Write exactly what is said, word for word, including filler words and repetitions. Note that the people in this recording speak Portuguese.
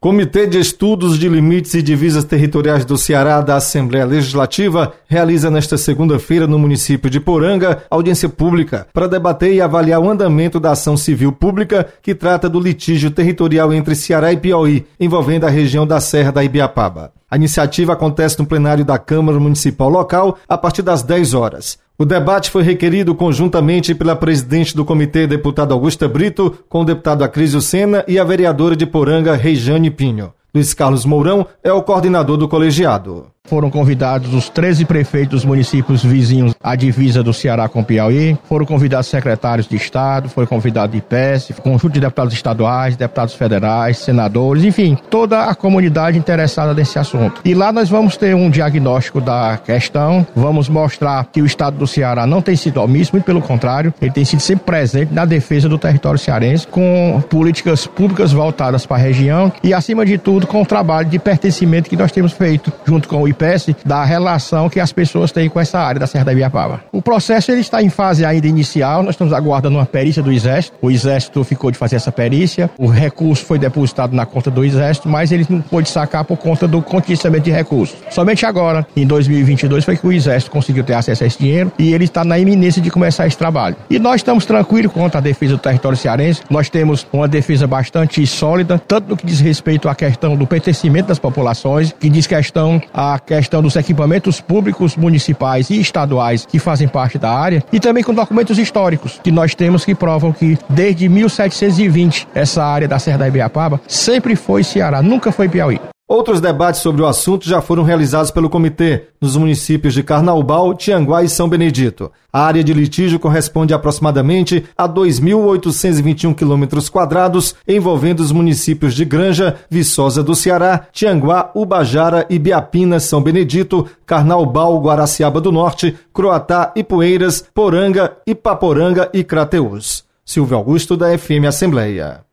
Comitê de Estudos de Limites e Divisas Territoriais do Ceará da Assembleia Legislativa realiza nesta segunda-feira no município de Poranga audiência pública para debater e avaliar o andamento da ação civil pública que trata do litígio territorial entre Ceará e Piauí, envolvendo a região da Serra da Ibiapaba. A iniciativa acontece no plenário da Câmara Municipal local a partir das dez horas. O debate foi requerido conjuntamente pela presidente do comitê, deputada Augusta Brito, com o deputado Acrísio Sena e a vereadora de Poranga, Rejane Pinho. Luiz Carlos Mourão é o coordenador do colegiado. Foram convidados os treze prefeitos dos municípios vizinhos à divisa do Ceará com Piauí, foram convidados secretários de Estado, foi convidado I P E S, conjunto de deputados estaduais, deputados federais, senadores, enfim, toda a comunidade interessada nesse assunto. E lá nós vamos ter um diagnóstico da questão, vamos mostrar que o Estado do Ceará não tem sido omisso, muito pelo contrário, ele tem sido sempre presente na defesa do território cearense, com políticas públicas voltadas para a região e, acima de tudo, com o trabalho de pertencimento que nós temos feito, junto com o I P E S, da relação que as pessoas têm com essa área da Serra da Ibiapaba. O processo ele está em fase ainda inicial, nós estamos aguardando uma perícia do Exército, o Exército ficou de fazer essa perícia, o recurso foi depositado na conta do Exército, mas ele não pôde sacar por conta do contingenciamento de recursos. Somente agora, em dois mil e vinte e dois, foi que o Exército conseguiu ter acesso a esse dinheiro e ele está na iminência de começar esse trabalho. E nós estamos tranquilos quanto à defesa do território cearense, nós temos uma defesa bastante sólida, tanto no que diz respeito à questão do pertencimento das populações, que diz questão a questão dos equipamentos públicos municipais e estaduais que fazem parte da área, e também com documentos históricos que nós temos que provam que desde mil setecentos e vinte essa área da Serra da Ibiapaba sempre foi Ceará, nunca foi Piauí. Outros debates sobre o assunto já foram realizados pelo comitê nos municípios de Carnaubal, Tianguá e São Benedito. A área de litígio corresponde aproximadamente a dois mil oitocentos e vinte e um quilômetros quadrados, envolvendo os municípios de Granja, Viçosa do Ceará, Tianguá, Ubajara, Ibiapina, São Benedito, Carnaubal, Guaraciaba do Norte, Croatá, Ipueiras, Poranga, Ipaporanga e Crateús. Silvio Augusto, da F M Assembleia.